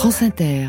France Inter.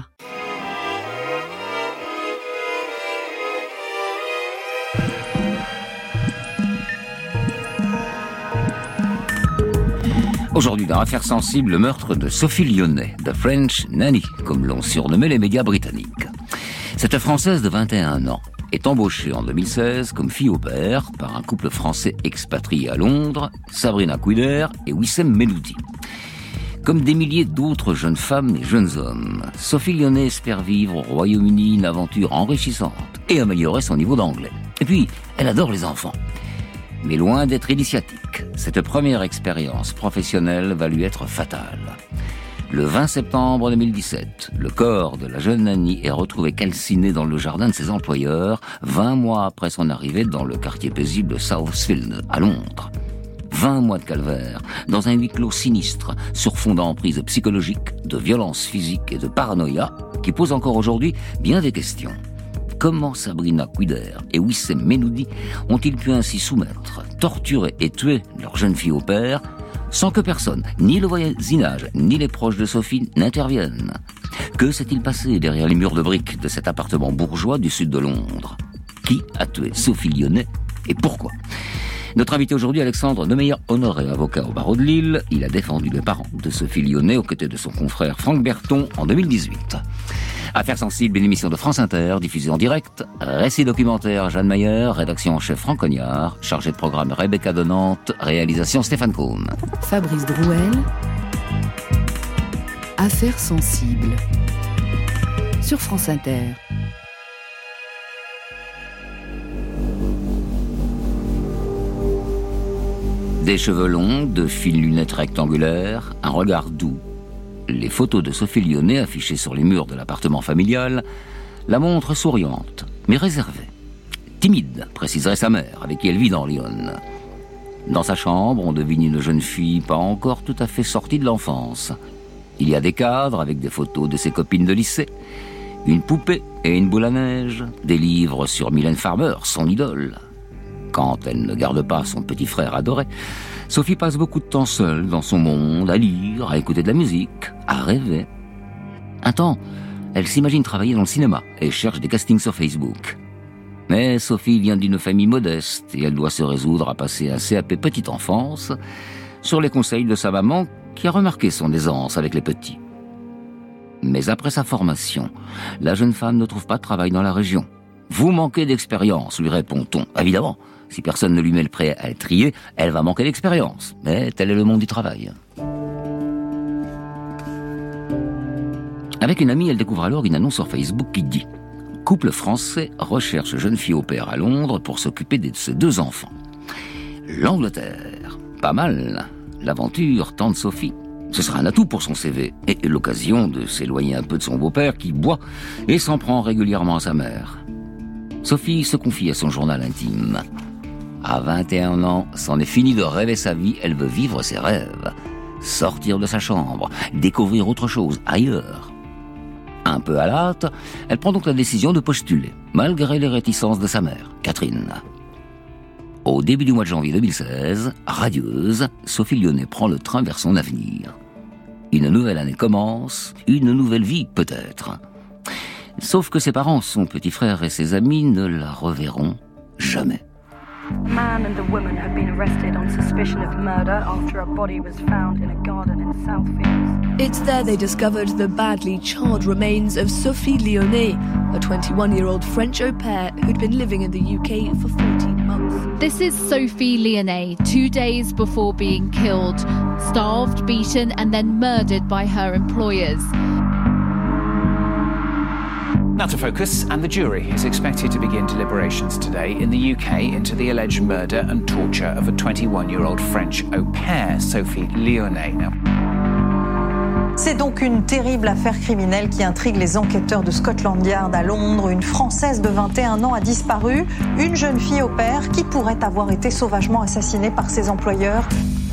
Aujourd'hui, dans Affaires sensibles, le meurtre de Sophie Lyonnais, The French Nanny, comme l'ont surnommé les médias britanniques. Cette Française de 21 ans est embauchée en 2016 comme fille au père par un couple français expatrié à Londres, Sabrina Couder et Wissem Meloudi. Comme des milliers d'autres jeunes femmes et jeunes hommes, Sophie Lyonnais espère vivre au Royaume-Uni une aventure enrichissante et améliorer son niveau d'anglais. Et puis, elle adore les enfants. Mais loin d'être initiatique, cette première expérience professionnelle va lui être fatale. Le 20 septembre 2017, le corps de la jeune Nanny est retrouvé calciné dans le jardin de ses employeurs, 20 mois après son arrivée dans le quartier paisible de Southfield, à Londres. 20 mois de calvaire, dans un huis clos sinistre, sur fond d'emprise psychologique, de violence physique et de paranoïa, qui pose encore aujourd'hui bien des questions. Comment Sabrina Couder et Wissem Meloudi ont-ils pu ainsi soumettre, torturer et tuer leur jeune fille au père, sans que personne, ni le voisinage, ni les proches de Sophie, n'interviennent? Que s'est-il passé derrière les murs de briques de cet appartement bourgeois du sud de Londres? Qui a tué Sophie Lyonnais et pourquoi? Notre invité aujourd'hui, Alexandre Demeyer-Honoré, avocat au barreau de Lille. Il a défendu les parents de Sophie Lyonnais aux côtés de son confrère Franck Berton en 2018. Affaires sensibles, une émission de France Inter, diffusée en direct. Récit documentaire, Jeanne Mayer. Rédaction en chef, Franck Cognard. Chargé de programme, Rebecca Donante. Réalisation, Stéphane Combe. Fabrice Drouel. Affaires sensibles. Sur France Inter. Des cheveux longs, de fines lunettes rectangulaires, un regard doux. Les photos de Sophie Lyonnais affichées sur les murs de l'appartement familial la montrent souriante, mais réservée. Timide, préciserait sa mère, avec qui elle vit dans Lyon. Dans sa chambre, on devine une jeune fille pas encore tout à fait sortie de l'enfance. Il y a des cadres avec des photos de ses copines de lycée, une poupée et une boule à neige, des livres sur Mylène Farmer, son idole. Quand elle ne garde pas son petit frère adoré, Sophie passe beaucoup de temps seule dans son monde, à lire, à écouter de la musique, à rêver. Un temps, elle s'imagine travailler dans le cinéma et cherche des castings sur Facebook. Mais Sophie vient d'une famille modeste et elle doit se résoudre à passer un CAP petite enfance sur les conseils de sa maman qui a remarqué son aisance avec les petits. Mais après sa formation, la jeune femme ne trouve pas de travail dans la région. « Vous manquez d'expérience », lui répond-on. Évidemment, si personne ne lui met le prêt à trier, elle va manquer d'expérience. Mais tel est le monde du travail. Avec une amie, elle découvre alors une annonce sur Facebook qui dit « Couple français recherche jeune fille au père à Londres pour s'occuper de ses 2 enfants. » L'Angleterre, pas mal. L'aventure tente Sophie. Ce sera un atout pour son CV et l'occasion de s'éloigner un peu de son beau-père qui boit et s'en prend régulièrement à sa mère. Sophie se confie à son journal intime. À 21 ans, c'en est fini de rêver sa vie, elle veut vivre ses rêves. Sortir de sa chambre, découvrir autre chose, ailleurs. Un peu à la hâte, elle prend donc la décision de postuler, malgré les réticences de sa mère, Catherine. Au début du mois de janvier 2016, radieuse, Sophie Lyonnais prend le train vers son avenir. Une nouvelle année commence, une nouvelle vie peut-être. Sauf que ses parents, son petit frère et ses amis ne la reverront jamais. Man and a woman have been arrested on suspicion of murder after a body was found in a garden in Southfields. It's there they discovered the badly charred remains of Sophie Lyonnais, a 21-year-old French au pair who'd been living in the UK for 14 months. This is Sophie Lyonnais, 2 days before being killed, starved, beaten and then murdered by her employers. Now to focus, and the jury is expected to begin deliberations today in the UK into the alleged murder and torture of a 21-year-old French au pair, Sophie Lyonnais. C'est donc une terrible affaire criminelle qui intrigue les enquêteurs de Scotland Yard à Londres. Une Française de 21 ans a disparu, une jeune fille au père qui pourrait avoir été sauvagement assassinée par ses employeurs.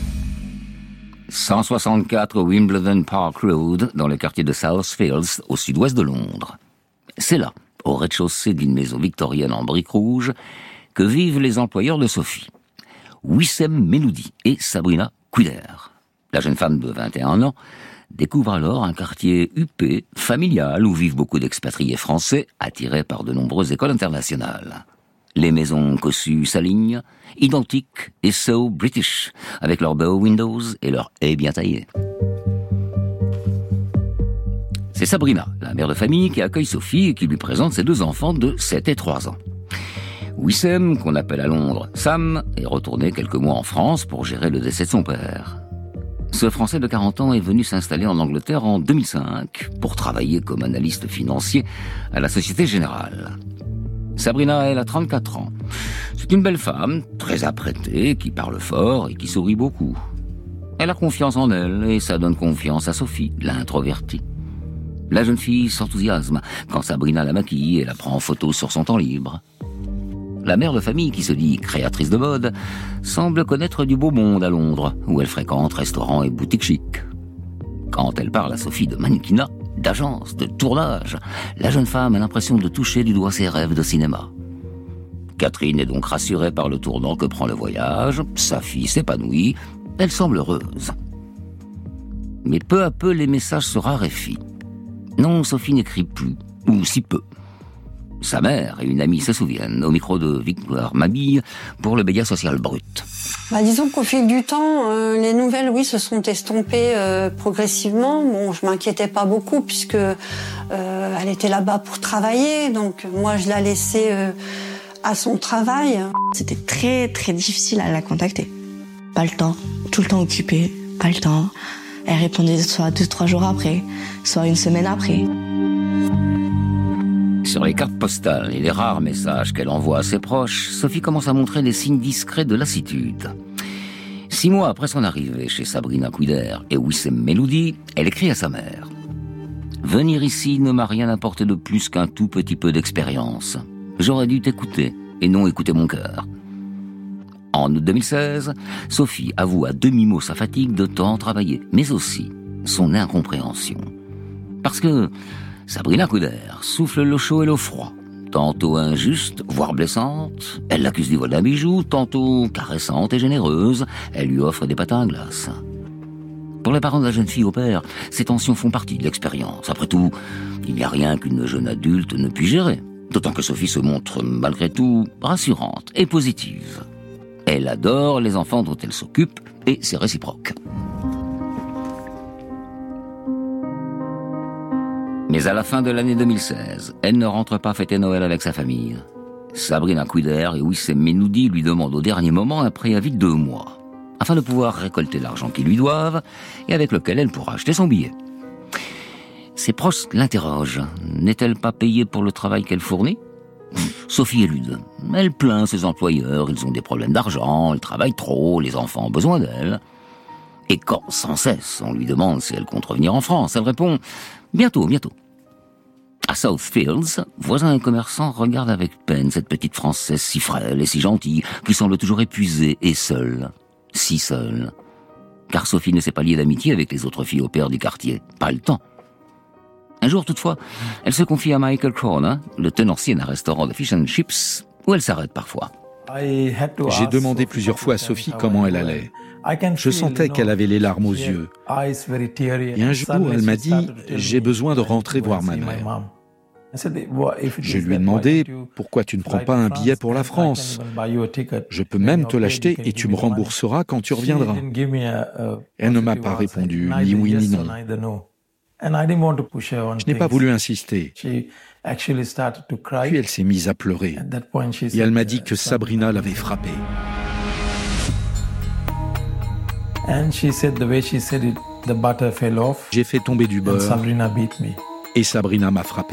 164 Wimbledon Park Road, dans le quartier de Southfields, au sud-ouest de Londres. C'est là, au rez-de-chaussée d'une maison victorienne en briques rouges, que vivent les employeurs de Sophie. Wissem Meloudi et Sabrina Couder. La jeune femme de 21 ans découvre alors un quartier huppé, familial, où vivent beaucoup d'expatriés français attirés par de nombreuses écoles internationales. Les maisons cossues s'alignent, identiques et so British, avec leurs bow windows et leurs haies bien taillées. C'est Sabrina, la mère de famille, qui accueille Sophie et qui lui présente ses 2 enfants de 7 et 3 ans. Wissem, qu'on appelle à Londres Sam, est retourné quelques mois en France pour gérer le décès de son père. Ce Français de 40 ans est venu s'installer en Angleterre en 2005 pour travailler comme analyste financier à la Société Générale. Sabrina, elle a 34 ans. C'est une belle femme, très apprêtée, qui parle fort et qui sourit beaucoup. Elle a confiance en elle et ça donne confiance à Sophie, l'introvertie. La jeune fille s'enthousiasme quand Sabrina la maquille et la prend en photo sur son temps libre. La mère de famille, qui se dit créatrice de mode, semble connaître du beau monde à Londres, où elle fréquente restaurants et boutiques chics. Quand elle parle à Sophie de mannequinat, d'agence, de tournage, la jeune femme a l'impression de toucher du doigt ses rêves de cinéma. Catherine est donc rassurée par le tournant que prend le voyage, sa fille s'épanouit, elle semble heureuse. Mais peu à peu, les messages se raréfient. Non, Sophie n'écrit plus, ou si peu. Sa mère et une amie se souviennent, au micro de Victoire Mabille, pour le média social Brut. Disons qu'au fil du temps, les nouvelles, oui, se sont estompées progressivement. Bon, je m'inquiétais pas beaucoup puisque elle était là-bas pour travailler, donc moi je la laissais à son travail. C'était très très difficile à la contacter. Pas le temps, tout le temps occupée, pas le temps. Elle répondait soit 2-3 jours après, soit une semaine après. Sur les cartes postales et les rares messages qu'elle envoie à ses proches, Sophie commence à montrer des signes discrets de lassitude. 6 mois après son arrivée chez Sabrina Couder et Wissem Meloudi, elle écrit à sa mère. « Venir ici ne m'a rien apporté de plus qu'un tout petit peu d'expérience. J'aurais dû t'écouter et non écouter mon cœur. » En août 2016, Sophie avoue à demi-mot sa fatigue de tant travailler, mais aussi son incompréhension. Parce que Sabrina Couder souffle l'eau chaude et l'eau froid. Tantôt injuste, voire blessante, elle l'accuse du vol d'un bijou, tantôt caressante et généreuse, elle lui offre des patins à glace. Pour les parents de la jeune fille au père, ces tensions font partie de l'expérience. Après tout, il n'y a rien qu'une jeune adulte ne puisse gérer. D'autant que Sophie se montre malgré tout rassurante et positive. Elle adore les enfants dont elle s'occupe et c'est réciproque. Mais à la fin de l'année 2016, elle ne rentre pas fêter Noël avec sa famille. Sabrina Couder et Wissem Meloudi lui demandent au dernier moment un préavis de 2 mois, afin de pouvoir récolter l'argent qu'ils lui doivent et avec lequel elle pourra acheter son billet. Ses proches l'interrogent. N'est-elle pas payée pour le travail qu'elle fournit ? Sophie élude. Elle plaint ses employeurs, ils ont des problèmes d'argent, elle travaille trop, les enfants ont besoin d'elle. Et quand, sans cesse, on lui demande si elle compte revenir en France, elle répond « Bientôt, bientôt ». À Southfields, voisins et commerçants regardent avec peine cette petite Française si frêle et si gentille, qui semble toujours épuisée et seule, si seule. Car Sophie ne s'est pas liée d'amitié avec les autres filles au père du quartier, pas le temps. Un jour, toutefois, elle se confie à Michael Corner, le tenancier d'un restaurant de fish and chips, où elle s'arrête parfois. J'ai demandé plusieurs fois à Sophie comment elle allait. Je sentais qu'elle avait les larmes aux yeux. Et un jour, elle m'a dit « J'ai besoin de rentrer voir ma mère ». Je lui ai demandé « Pourquoi tu ne prends pas un billet pour la France ? Je peux même te l'acheter et tu me rembourseras quand tu reviendras. » Elle ne m'a pas répondu ni oui ni non. Je n'ai pas voulu insister. Puis elle s'est mise à pleurer. Et elle m'a dit que Sabrina l'avait frappée. J'ai fait tomber du beurre et Sabrina m'a frappé.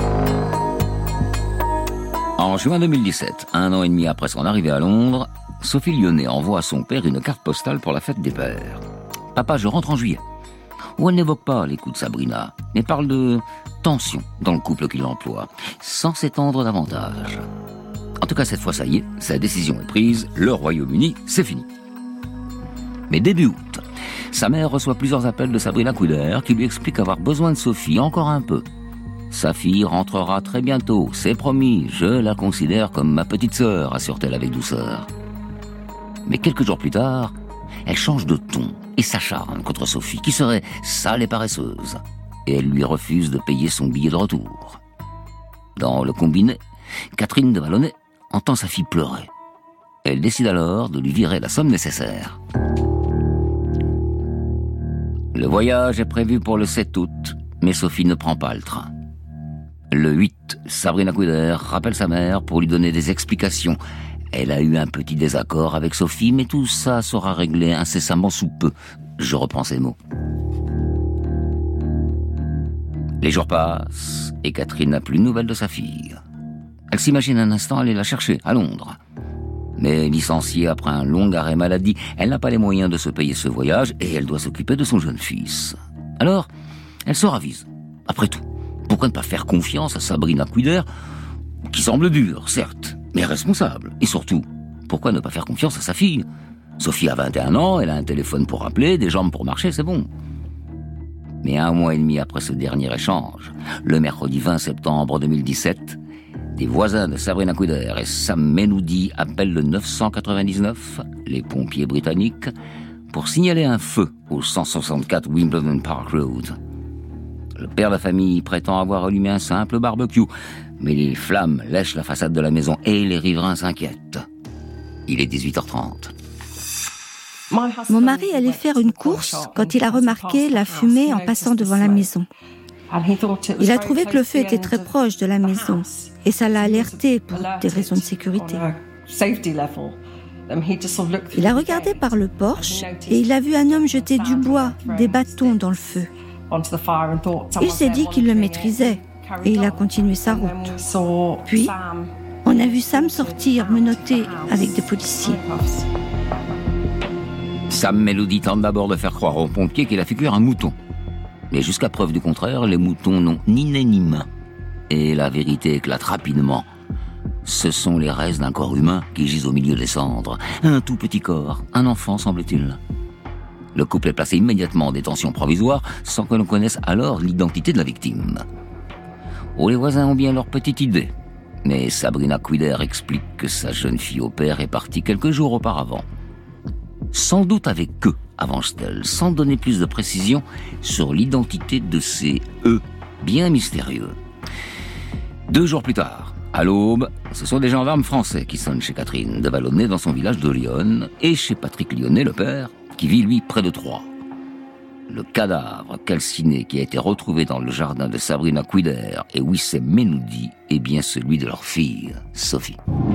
En juin 2017, 1 an et demi après son arrivée à Londres, Sophie Lyonnais envoie à son père une carte postale pour la fête des pères. « Papa, je rentre en juillet ». Où elle n'évoque pas les coups de Sabrina, mais parle de tension dans le couple qui l'emploie, sans s'étendre davantage. En tout cas, cette fois, ça y est, sa décision est prise, le Royaume-Uni, c'est fini. Mais début août, sa mère reçoit plusieurs appels de Sabrina Couder qui lui explique avoir besoin de Sophie encore un peu. Sa fille rentrera très bientôt, c'est promis, je la considère comme ma petite sœur, assure-t-elle avec douceur. Mais quelques jours plus tard, elle change de ton et s'acharne contre Sophie, qui serait sale et paresseuse. Et elle lui refuse de payer son billet de retour. Dans le combiné, Catherine de Vallonnet entend sa fille pleurer. Elle décide alors de lui virer la somme nécessaire. Le voyage est prévu pour le 7 août, mais Sophie ne prend pas le train. Le 8, Sabrina Couder rappelle sa mère pour lui donner des explications. Elle a eu un petit désaccord avec Sophie, mais tout ça sera réglé incessamment sous peu. Je reprends ces mots. Les jours passent et Catherine n'a plus de nouvelles de sa fille. Elle s'imagine un instant aller la chercher à Londres. Mais licenciée après un long arrêt maladie, elle n'a pas les moyens de se payer ce voyage et elle doit s'occuper de son jeune fils. Alors, elle se ravise. Après tout, pourquoi ne pas faire confiance à Sabrina Couder, qui semble dure, certes, mais responsable. Et surtout, pourquoi ne pas faire confiance à sa fille? Sophie a 21 ans, elle a un téléphone pour appeler, des jambes pour marcher, c'est bon. Mais 1 mois et demi après ce dernier échange, le mercredi 20 septembre 2017, des voisins de Sabrina Couder et Sam Menoudi appellent le 999, les pompiers britanniques, pour signaler un feu au 164 Wimbledon Park Road. Le père de famille prétend avoir allumé un simple barbecue, mais les flammes lèchent la façade de la maison et les riverains s'inquiètent. Il est 18h30. Mon mari allait faire une course quand il a remarqué la fumée en passant devant la maison. Il a trouvé que le feu était très proche de la maison et ça l'a alerté pour des raisons de sécurité. Il a regardé par le porche et il a vu un homme jeter du bois, des bâtons dans le feu. Il s'est dit qu'il le maîtrisait et il a continué sa route. Puis, on a vu Sam sortir menotté avec des policiers. Sam Menoudi tente d'abord de faire croire aux pompiers qu'il a fait cuire un mouton. Mais jusqu'à preuve du contraire, les moutons n'ont ni nez ni main. Et la vérité éclate rapidement. Ce sont les restes d'un corps humain qui gisent au milieu des cendres. Un tout petit corps, un enfant semble-t-il. Le couple est placé immédiatement en détention provisoire sans que l'on connaisse alors l'identité de la victime. Oh, les voisins ont bien leur petite idée. Mais Sabrina Couder explique que sa jeune fille au père est partie quelques jours auparavant. Sans doute avec eux, avance-t-elle, sans donner plus de précision sur l'identité de ces « eux » bien mystérieux. 2 jours plus tard, à l'aube, ce sont des gendarmes français qui sonnent chez Catherine de Vallonnet dans son village de Lyon et chez Patrick Lyonnais, le père, qui vit lui près de Troyes. Le cadavre calciné qui a été retrouvé dans le jardin de Sabrina Couder et Wissem Menoudi est bien celui de leur fille, Sophie.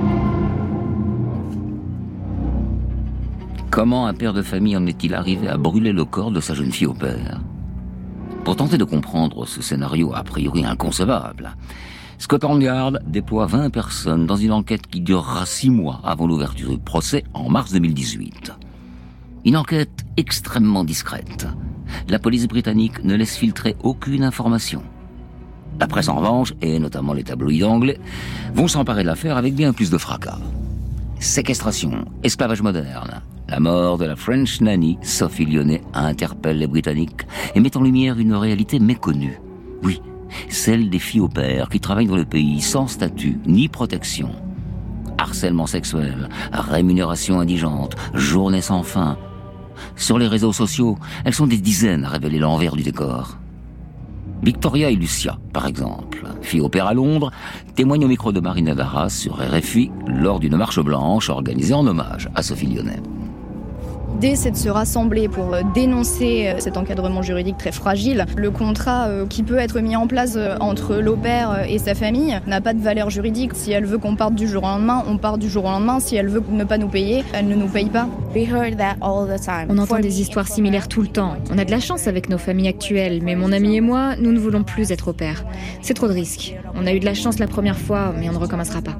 Comment un père de famille en est-il arrivé à brûler le corps de sa jeune fille au père? Pour tenter de comprendre ce scénario a priori inconcevable, Scotland Yard déploie 20 personnes dans une enquête qui durera 6 mois avant l'ouverture du procès en mars 2018. Une enquête extrêmement discrète. La police britannique ne laisse filtrer aucune information. La presse en revanche, et notamment les tabloïds anglais, vont s'emparer de l'affaire avec bien plus de fracas. Séquestration, esclavage moderne, la mort de la French nanny, Sophie Lyonnais, interpelle les Britanniques et met en lumière une réalité méconnue. Oui, celle des filles au père qui travaillent dans le pays sans statut ni protection. Harcèlement sexuel, rémunération indigente, journée sans fin. Sur les réseaux sociaux, elles sont des dizaines à révéler l'envers du décor. Victoria et Lucia, par exemple, filles au père à Londres, témoignent au micro de Marina Darras sur RFI lors d'une marche blanche organisée en hommage à Sophie Lyonnais. L'idée, c'est de se rassembler pour dénoncer cet encadrement juridique très fragile. Le contrat qui peut être mis en place entre l'au-pair et sa famille n'a pas de valeur juridique. Si elle veut qu'on parte du jour au lendemain, on part du jour au lendemain. Si elle veut ne pas nous payer, elle ne nous paye pas. On entend des histoires similaires tout le temps. On a de la chance avec nos familles actuelles, mais mon ami et moi, nous ne voulons plus être au-pair. C'est trop de risques. On a eu de la chance la première fois, mais on ne recommencera pas.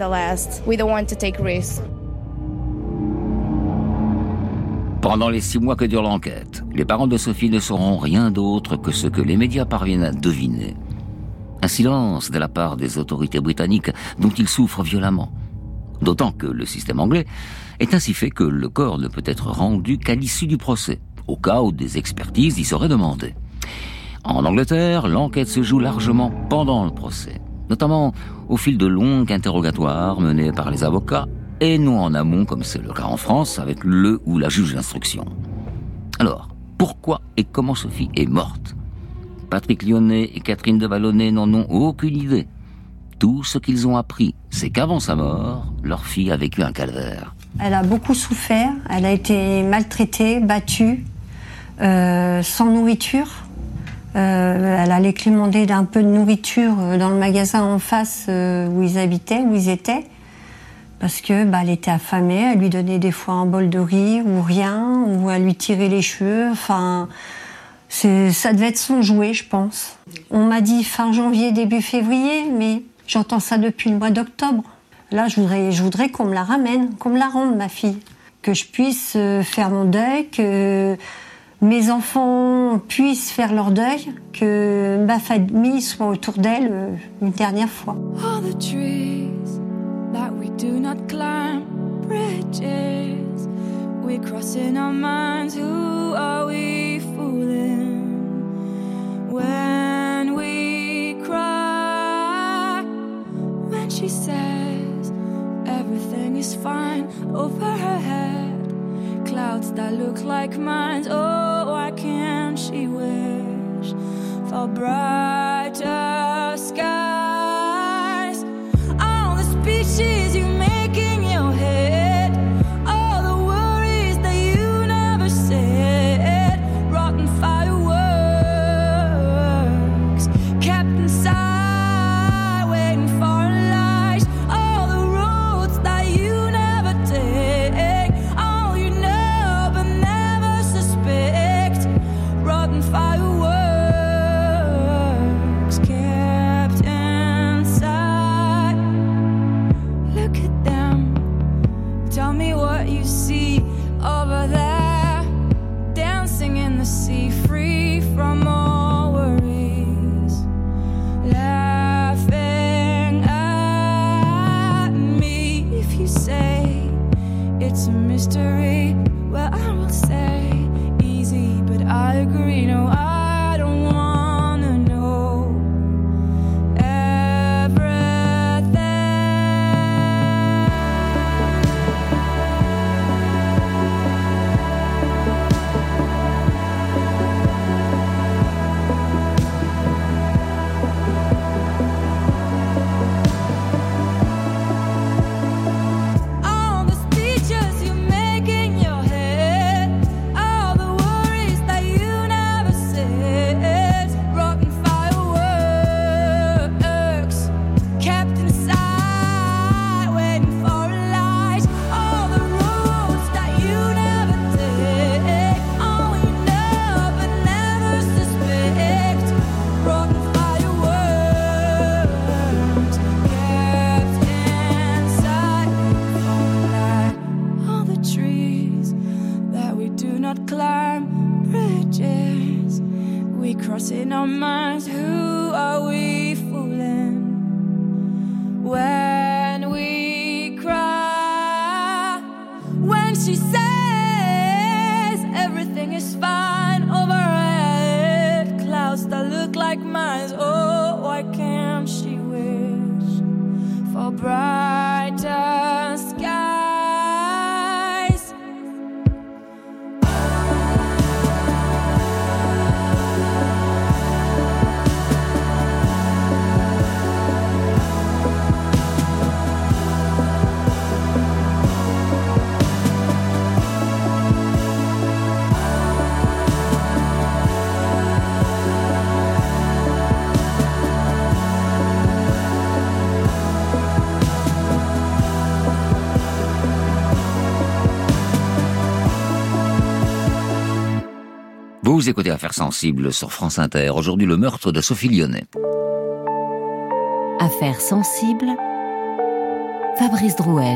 Pendant les 6 mois que dure l'enquête, les parents de Sophie ne sauront rien d'autre que ce que les médias parviennent à deviner. Un silence de la part des autorités britanniques dont ils souffrent violemment. D'autant que le système anglais est ainsi fait que le corps ne peut être rendu qu'à l'issue du procès, au cas où des expertises y seraient demandées. En Angleterre, l'enquête se joue largement pendant le procès, notamment au fil de longues interrogatoires menés par les avocats et non en amont, comme c'est le cas en France, avec le ou la juge d'instruction. Alors, pourquoi et comment Sophie est morte ? Patrick Lyonnais et Catherine de Vallonnet n'en ont aucune idée. Tout ce qu'ils ont appris, c'est qu'avant sa mort, leur fille a vécu un calvaire. Elle a beaucoup souffert, elle a été maltraitée, battue, sans nourriture. Elle allait quémander d'un peu de nourriture dans le magasin en face où ils habitaient, où ils étaient. Parce que elle était affamée, elle lui donnait des fois un bol de riz ou rien, ou elle lui tirait les cheveux. Enfin, ça devait être son jouet, je pense. On m'a dit fin janvier, début février, mais j'entends ça depuis le mois d'octobre. Là, je voudrais qu'on me la ramène, qu'on me la rende, ma fille. Que je puisse faire mon deuil, que mes enfants puissent faire leur deuil, que ma famille soit autour d'elle une dernière fois. All the trees that we do not climb, bridges we cross in our minds. Who are we fooling when we cry? When she says everything is fine over her head, clouds that look like mine. Oh, why can't she wish for brighter skies? All the speeches you make in your head, all the worries that you never said, rotten fireworks kept inside, waiting for a light. All the roads that you never take, all you know but never suspect, rotten fireworks kept inside. Look at them, tell me what you see over there, dancing in the sea, free from all worries, laughing at me. If you say it's a mystery, well, I will say easy, but I agree. No, I don't wanna know everything. All the speeches you make in your head, all the worries that you never said, rotten fireworks kept inside, waiting for a light. All the roads that you never take, all you know but never suspect, rotten fireworks kept inside. All the trees that we do not climb, bridges we cross in our minds. Who are we fooling when we cry? When she says everything is fine over her head, clouds that look like mine. Oh, why can't she wish for brighter skies? Vous écoutez Affaires sensibles sur France Inter. Aujourd'hui, le meurtre de Sophie Lyonnais. Affaires sensibles, Fabrice Drouel.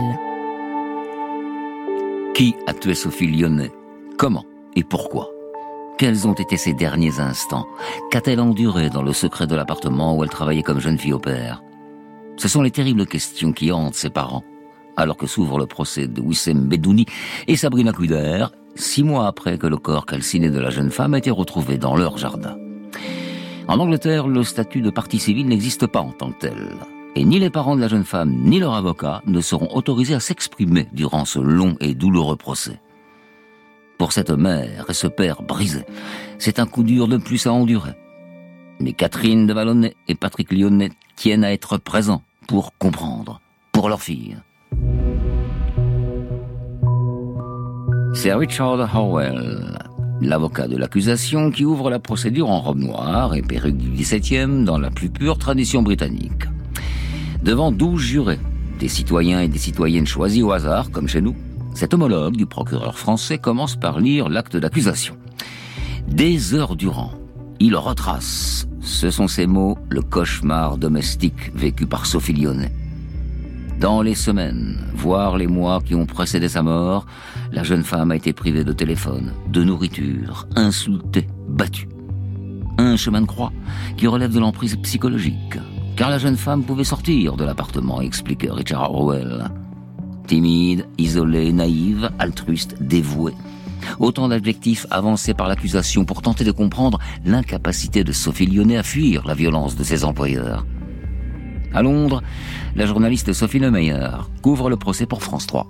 Qui a tué Sophie Lyonnais ? Comment et pourquoi ? Quels ont été ses derniers instants ? Qu'a-t-elle enduré dans le secret de l'appartement où elle travaillait comme jeune fille au pair ? Ce sont les terribles questions qui hantent ses parents, alors que s'ouvre le procès de Wissem Bedouni et Sabrina Couder, 6 mois après que le corps calciné de la jeune femme a été retrouvé dans leur jardin. En Angleterre, le statut de partie civile n'existe pas en tant que tel. Et ni les parents de la jeune femme, ni leur avocat ne seront autorisés à s'exprimer durant ce long et douloureux procès. Pour cette mère et ce père brisés, c'est un coup dur de plus à endurer. Mais Catherine de Vallonnet et Patrick Lyonnais tiennent à être présents pour comprendre, pour leur fille. C'est Richard Howell, l'avocat de l'accusation, qui ouvre la procédure en robe noire et perruque du XVIIe dans la plus pure tradition britannique. Devant 12 jurés, des citoyens et des citoyennes choisis au hasard, comme chez nous, cet homologue du procureur français commence par lire l'acte d'accusation. Des heures durant, il retrace, ce sont ses mots, le cauchemar domestique vécu par Sophie Lyonnais. Dans les semaines, voire les mois qui ont précédé sa mort, la jeune femme a été privée de téléphone, de nourriture, insultée, battue. Un chemin de croix qui relève de l'emprise psychologique, car la jeune femme pouvait sortir de l'appartement, explique Richard Howell. Timide, isolée, naïve, altruiste, dévouée. Autant d'adjectifs avancés par l'accusation pour tenter de comprendre l'incapacité de Sophie Lyonnais à fuir la violence de ses employeurs. À Londres, la journaliste Sophie Lemeyer couvre le procès pour France 3.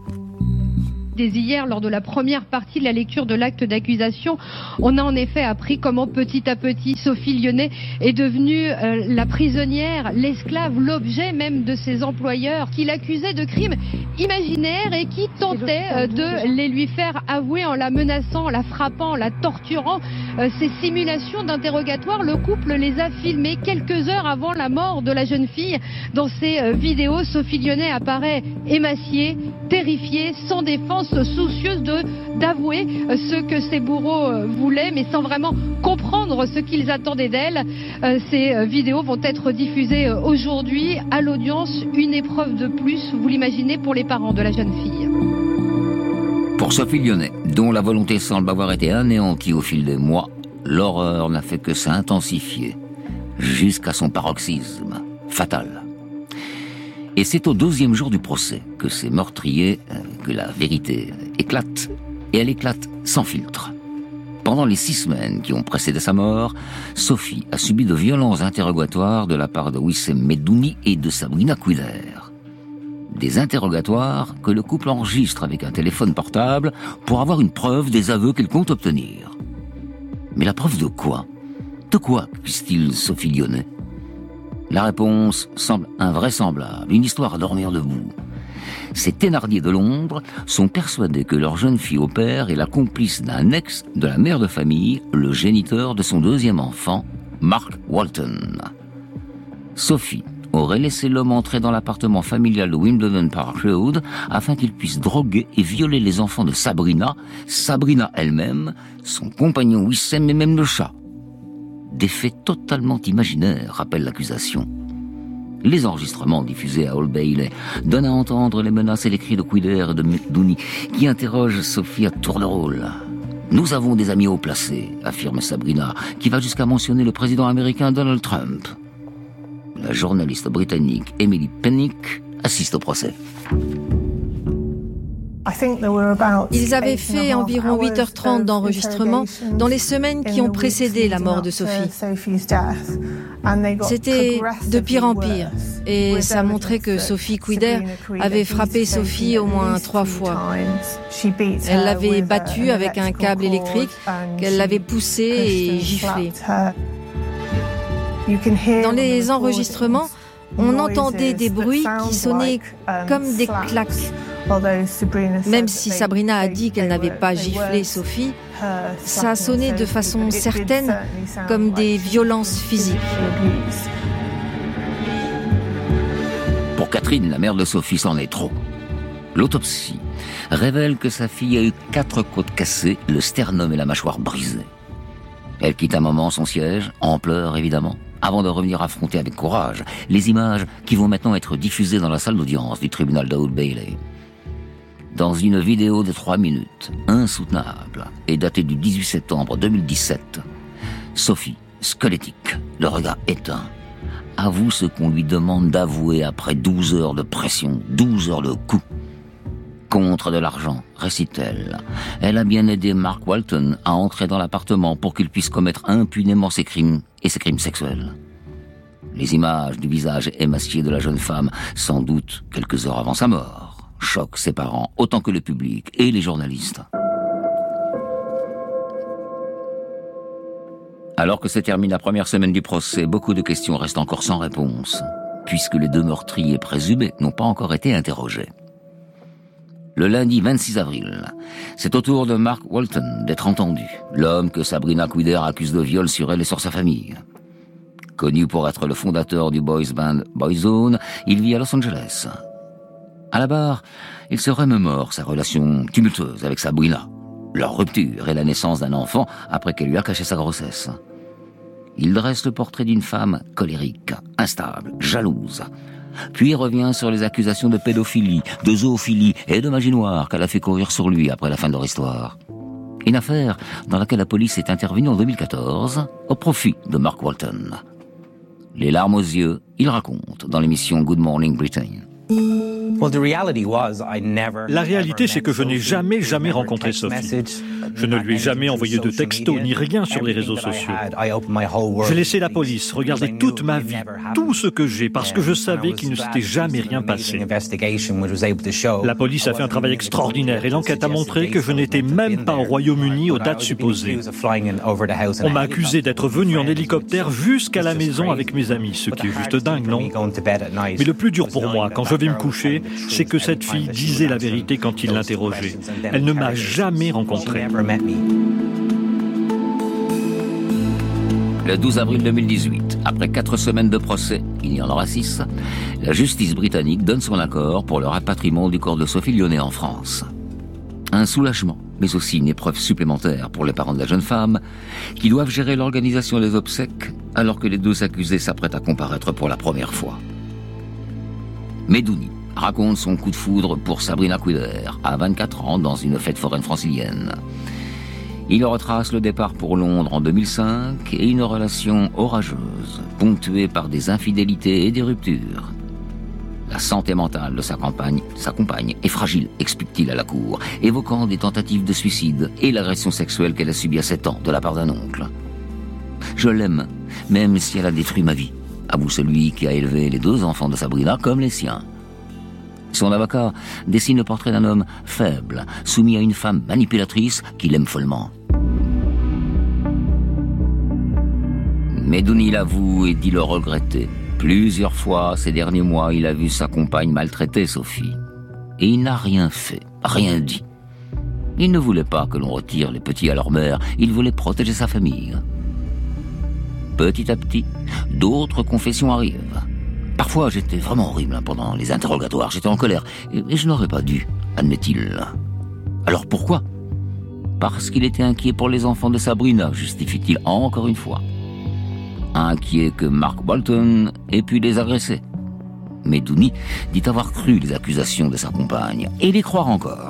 Dès hier, lors de la première partie de la lecture de l'acte d'accusation, on a en effet appris comment petit à petit Sophie Lyonnais est devenue la prisonnière, l'esclave, l'objet même de ses employeurs qui l'accusaient de crimes imaginaires et qui tentaient de les lui faire avouer en la menaçant, en la frappant, en la torturant. Ces simulations d'interrogatoire, le couple les a filmées quelques heures avant la mort de la jeune fille. Dans ces vidéos, Sophie Lyonnais apparaît émaciée, terrifiée, sans défense, soucieuse d'avouer ce que ses bourreaux voulaient, mais sans vraiment comprendre ce qu'ils attendaient d'elle. Ces vidéos vont être diffusées aujourd'hui à l'audience, une épreuve de plus, vous l'imaginez, pour les parents de la jeune fille. Pour Sophie Lyonnais, dont la volonté semble avoir été anéantie au fil des mois, l'horreur n'a fait que s'intensifier, jusqu'à son paroxysme fatal. Et c'est au 12e jour du procès que ces meurtriers, que la vérité éclate, et elle éclate sans filtre. Pendant les 6 semaines qui ont précédé sa mort, Sophie a subi de violents interrogatoires de la part de Wissem Medouni et de Sabrina Couder. Des interrogatoires que le couple enregistre avec un téléphone portable pour avoir une preuve des aveux qu'il compte obtenir. Mais la preuve de quoi ? De quoi accuse-t-il Sophie Lyonnais ? La réponse semble invraisemblable, une histoire à dormir debout. Ces Thénardier de Londres sont persuadés que leur jeune fille au père est la complice d'un ex de la mère de famille, le géniteur de son 2e enfant, Mark Walton. Sophie aurait laissé l'homme entrer dans l'appartement familial de Wimbledon Park Road afin qu'il puisse droguer et violer les enfants de Sabrina elle-même, son compagnon Wissem et même le chat. Des faits totalement imaginaires, rappelle l'accusation. Les enregistrements diffusés à Old Bailey donnent à entendre les menaces et les cris de Couder et de Medouni qui interrogent Sophie à tour de rôle. « Nous avons des amis haut placés », affirme Sabrina, qui va jusqu'à mentionner le président américain Donald Trump. La journaliste britannique Emily Pennick assiste au procès. Ils avaient fait environ 8h30 d'enregistrement dans les semaines qui ont précédé la mort de Sophie. C'était de pire en pire, et ça montrait que Sophie Couder avait frappé Sophie au moins 3 fois. Elle l'avait battue avec un câble électrique, qu'elle l'avait poussée et giflée. Dans les enregistrements, on entendait des bruits qui sonnaient comme des claques. Même si Sabrina a dit qu'elle n'avait pas giflé Sophie, ça a sonné de façon certaine comme des violences physiques. Pour Catherine, la mère de Sophie, c'en est trop. L'autopsie révèle que sa fille a eu 4 côtes cassées, le sternum et la mâchoire brisée. Elle quitte un moment son siège, en pleurs évidemment, avant de revenir affronter avec courage les images qui vont maintenant être diffusées dans la salle d'audience du tribunal de Old Bailey. Dans une vidéo de 3 minutes, insoutenable, et datée du 18 septembre 2017, Sophie, squelettique, le regard éteint, avoue ce qu'on lui demande d'avouer après 12 heures de pression, 12 heures de coups. Contre de l'argent, récite-t-elle, elle a bien aidé Mark Walton à entrer dans l'appartement pour qu'il puisse commettre impunément ses crimes et ses crimes sexuels. Les images du visage émacié de la jeune femme, sans doute quelques heures avant sa mort, choquent ses parents autant que le public et les journalistes. Alors que se termine la première semaine du procès, beaucoup de questions restent encore sans réponse, puisque les 2 meurtriers présumés n'ont pas encore été interrogés. Le lundi 26 avril, c'est au tour de Mark Walton d'être entendu, l'homme que Sabrina Quider accuse de viol sur elle et sur sa famille. Connu pour être le fondateur du boys band Boyzone, il vit à Los Angeles. À la barre, il se remémore sa relation tumultueuse avec Sabrina, leur rupture et la naissance d'un enfant après qu'elle lui a caché sa grossesse. Il dresse le portrait d'une femme colérique, instable, jalouse, puis revient sur les accusations de pédophilie, de zoophilie et de magie noire qu'elle a fait courir sur lui après la fin de leur histoire. Une affaire dans laquelle la police est intervenue en 2014 au profit de Mark Walton. Les larmes aux yeux, il raconte dans l'émission Good Morning Britain. La réalité, c'est que je n'ai jamais rencontré Sophie. Je ne lui ai jamais envoyé de texto ni rien sur les réseaux sociaux. J'ai laissé la police regarder toute ma vie, tout ce que j'ai, parce que je savais qu'il ne s'était jamais rien passé. La police a fait un travail extraordinaire et l'enquête a montré que je n'étais même pas au Royaume-Uni aux dates supposées. On m'a accusé d'être venu en hélicoptère jusqu'à la maison avec mes amis, ce qui est juste dingue, non? Mais le plus dur pour moi, quand je vais me coucher, c'est que cette fille disait la vérité quand il l'interrogeait. Elle ne m'a jamais rencontré. Le 12 avril 2018, après 4 semaines de procès, il y en aura 6, la justice britannique donne son accord pour le rapatriement du corps de Sophie Lyonnais en France. Un soulagement, mais aussi une épreuve supplémentaire pour les parents de la jeune femme, qui doivent gérer l'organisation des obsèques alors que les 2 accusés s'apprêtent à comparaître pour la première fois. Medouni raconte son coup de foudre pour Sabrina Quider, à 24 ans, dans une fête foraine francilienne. Il retrace le départ pour Londres en 2005 et une relation orageuse, ponctuée par des infidélités et des ruptures. La santé mentale de sa compagne est fragile, explique-t-il à la cour, évoquant des tentatives de suicide et l'agression sexuelle qu'elle a subie à 7 ans de la part d'un oncle. « Je l'aime, même si elle a détruit ma vie », avoue celui qui a élevé les 2 enfants de Sabrina comme les siens. Son avocat dessine le portrait d'un homme faible, soumis à une femme manipulatrice qu'il aime follement. Medouni l'avoue et dit le regretter. Plusieurs fois ces derniers mois, il a vu sa compagne maltraiter Sophie. Et il n'a rien fait, rien dit. Il ne voulait pas que l'on retire les petits à leur mère, il voulait protéger sa famille. Petit à petit, d'autres confessions arrivent. Parfois, j'étais vraiment horrible pendant les interrogatoires, j'étais en colère, et je n'aurais pas dû, admet-il. Alors pourquoi? Parce qu'il était inquiet pour les enfants de Sabrina, justifie-t-il encore une fois. Inquiet que Mark Walton ait pu les agresser. Medouni dit avoir cru les accusations de sa compagne, et les croire encore.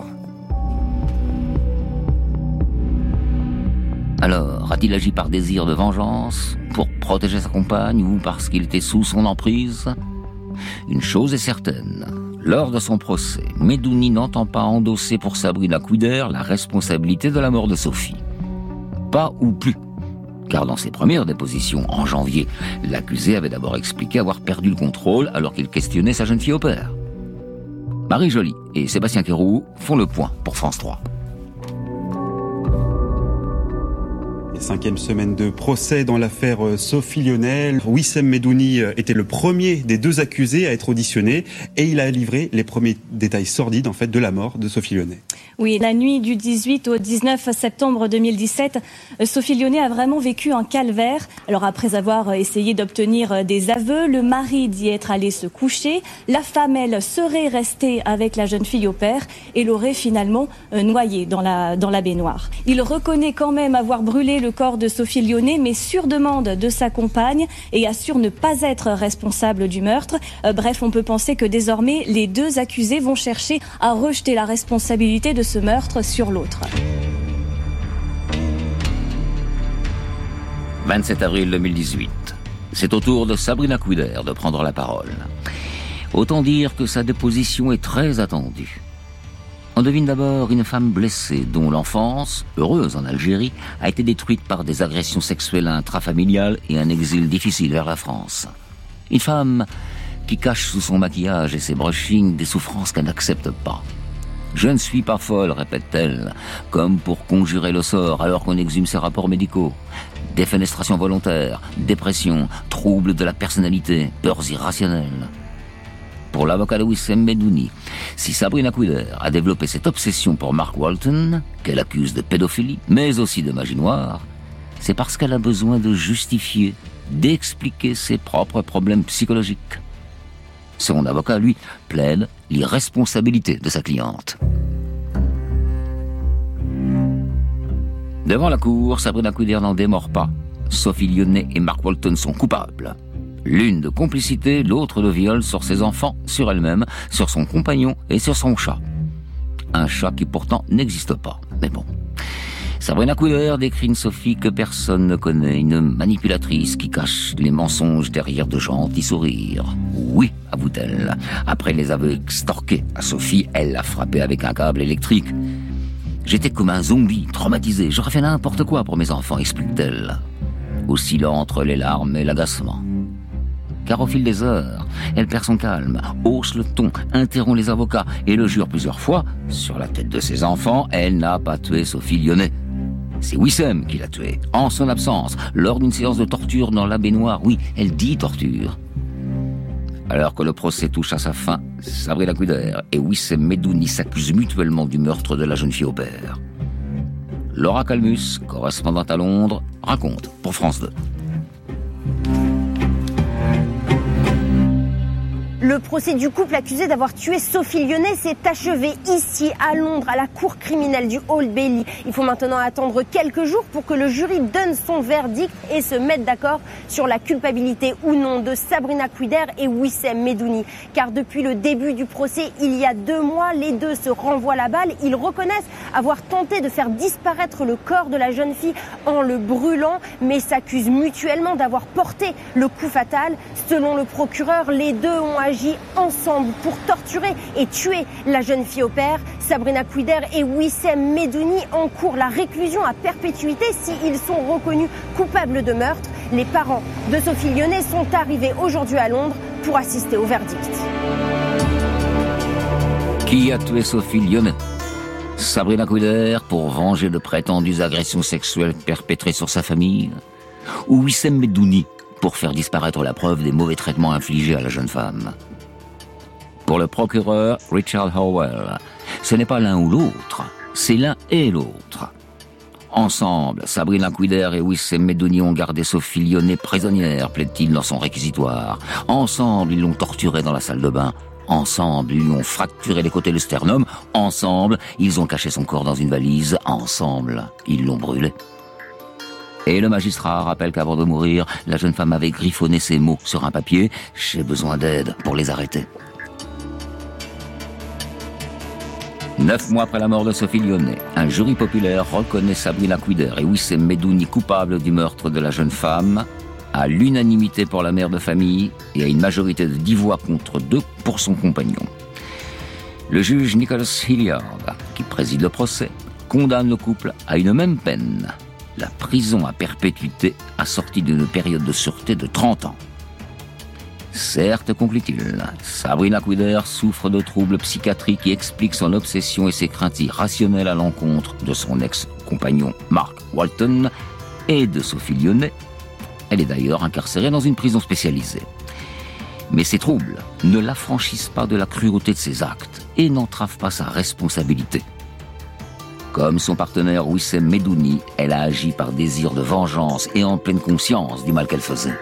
Alors, a-t-il agi par désir de vengeance, pour protéger sa compagne ou parce qu'il était sous son emprise? Une chose est certaine, lors de son procès, Medouni n'entend pas endosser pour Sabrina Quider la responsabilité de la mort de Sophie. Pas ou plus, car dans ses premières dépositions en janvier, l'accusé avait d'abord expliqué avoir perdu le contrôle alors qu'il questionnait sa jeune fille au père. Marie Joly et Sébastien Kéroux font le point pour France 3. 5e semaine de procès dans l'affaire Sophie Lyonnais. Wissem Medouni était le premier des 2 accusés à être auditionné et il a livré les premiers détails sordides de la mort de Sophie Lyonnais. Oui, la nuit du 18 au 19 septembre 2017, Sophie Lyonnais a vraiment vécu un calvaire. Alors après avoir essayé d'obtenir des aveux, le mari d'y être allé se coucher. La femme, elle, serait restée avec la jeune fille au père et l'aurait finalement noyée dans la baignoire. Il reconnaît quand même avoir brûlé le corps de Sophie Lyonnais, mais sur demande de sa compagne et assure ne pas être responsable du meurtre. Bref, on peut penser que désormais, les 2 accusés vont chercher à rejeter la responsabilité de ce meurtre sur l'autre. 27 avril 2018. C'est au tour de Sabrina Quider de prendre la parole. Autant dire que sa déposition est très attendue. On devine d'abord une femme blessée dont l'enfance, heureuse en Algérie, a été détruite par des agressions sexuelles intrafamiliales et un exil difficile vers la France. Une femme qui cache sous son maquillage et ses brushings des souffrances qu'elle n'accepte pas. Je ne suis pas folle, répète-t-elle, comme pour conjurer le sort alors qu'on exhume ses rapports médicaux. Défenestration volontaire, dépression, troubles de la personnalité, peurs irrationnelles. Pour l'avocat de Wissem Medouni, si Sabrina Couder a développé cette obsession pour Mark Walton, qu'elle accuse de pédophilie, mais aussi de magie noire, c'est parce qu'elle a besoin de justifier, d'expliquer ses propres problèmes psychologiques. Son avocat, lui, plaide l'irresponsabilité de sa cliente. Devant la cour, Sabrina Couder n'en démord pas. Sophie Lyonnais et Mark Walton sont coupables. L'une de complicité, l'autre de viol sur ses enfants, sur elle-même, sur son compagnon et sur son chat. Un chat qui pourtant n'existe pas. Mais bon. Sabrina Couder décrit une Sophie que personne ne connaît, une manipulatrice qui cache les mensonges derrière de gentils sourires. Oui, avoue-t-elle. Après les aveux extorqués à Sophie, elle l'a frappée avec un câble électrique. J'étais comme un zombie, traumatisé. J'aurais fait n'importe quoi pour mes enfants, explique-t-elle. Oscillant entre les larmes et l'agacement. Car au fil des heures, elle perd son calme, hausse le ton, interrompt les avocats et le jure plusieurs fois, sur la tête de ses enfants, elle n'a pas tué Sophie Lyonnais. C'est Wissem qui l'a tuée, en son absence, lors d'une séance de torture dans la baignoire. Oui, elle dit torture. Alors que le procès touche à sa fin, Sabrina Couder et Wissem Medouni s'accusent mutuellement du meurtre de la jeune fille au père. Laura Calmus, correspondante à Londres, raconte pour France 2. Le procès du couple accusé d'avoir tué Sophie Lyonnais s'est achevé ici à Londres, à la cour criminelle du Old Bailey. Il faut maintenant attendre quelques jours pour que le jury donne son verdict et se mette d'accord sur la culpabilité ou non de Sabrina Couder et Wissem Medouni. Car depuis le début du procès, il y a 2 mois, les deux se renvoient la balle. Ils reconnaissent avoir tenté de faire disparaître le corps de la jeune fille en le brûlant, mais s'accusent mutuellement d'avoir porté le coup fatal. Selon le procureur, les deux ont agi ensemble pour torturer et tuer la jeune fille au père. Sabrina Couder et Wissem Medouni encourent la réclusion à perpétuité s'ils sont reconnus coupables de meurtre. Les parents de Sophie Lyonnais sont arrivés aujourd'hui à Londres pour assister au verdict. Qui a tué Sophie Lyonnais? Sabrina Couder pour venger de prétendues agressions sexuelles perpétrées sur sa famille? Ou Wissem Medouni pour faire disparaître la preuve des mauvais traitements infligés à la jeune femme? Pour le procureur Richard Howell, ce n'est pas l'un ou l'autre, c'est l'un et l'autre. Ensemble, Sabrina Couder et Wissem Medouni ont gardé Sophie Lyonnais prisonnière, plaide-t-il dans son réquisitoire. Ensemble, ils l'ont torturée dans la salle de bain. Ensemble, ils lui ont fracturé les côtés et le sternum. Ensemble, ils ont caché son corps dans une valise. Ensemble, ils l'ont brûlé. Et le magistrat rappelle qu'avant de mourir, la jeune femme avait griffonné ces mots sur un papier. « J'ai besoin d'aide pour les arrêter ». 9 mois après la mort de Sophie Lyonnais, un jury populaire reconnaît Sabrina Couder et Wissem Medouni coupables du meurtre de la jeune femme, à l'unanimité pour la mère de famille et à une majorité de 10 voix contre 2 pour son compagnon. Le juge Nicholas Hilliard, qui préside le procès, condamne le couple à une même peine, la prison à perpétuité assortie d'une période de sûreté de 30 ans. Certes, conclut-il, Sabrina Couder souffre de troubles psychiatriques qui expliquent son obsession et ses craintes irrationnelles à l'encontre de son ex-compagnon Mark Walton et de Sophie Lyonnais. Elle est d'ailleurs incarcérée dans une prison spécialisée. Mais ces troubles ne l'affranchissent pas de la cruauté de ses actes et n'entravent pas sa responsabilité. Comme son partenaire Wissem Medouni, elle a agi par désir de vengeance et en pleine conscience du mal qu'elle faisait.